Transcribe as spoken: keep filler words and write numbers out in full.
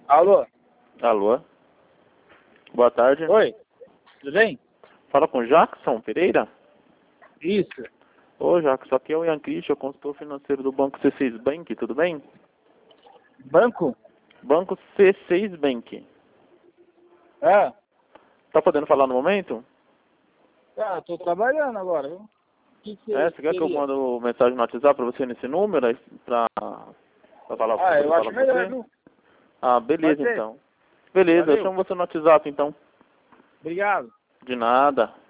Alô? Alô? Boa tarde. Oi? Tudo bem? Fala com Jackson Pereira? Isso. Ô, Jackson, aqui é o Ian Christian, consultor financeiro do Banco C seis Bank, tudo bem? Banco? Banco C seis Bank. Ah, Tá podendo falar no momento? tá, tô trabalhando agora, viu? O que que É, você quer que eu queria? mando mensagem no WhatsApp pra você nesse número? aí, Pra, pra falar, pra Ah, poder eu acho falar com melhor, você? viu? Ah, Pode beleza ser. então. Beleza, eu Valeu. chamo você no WhatsApp então. Obrigado. De nada.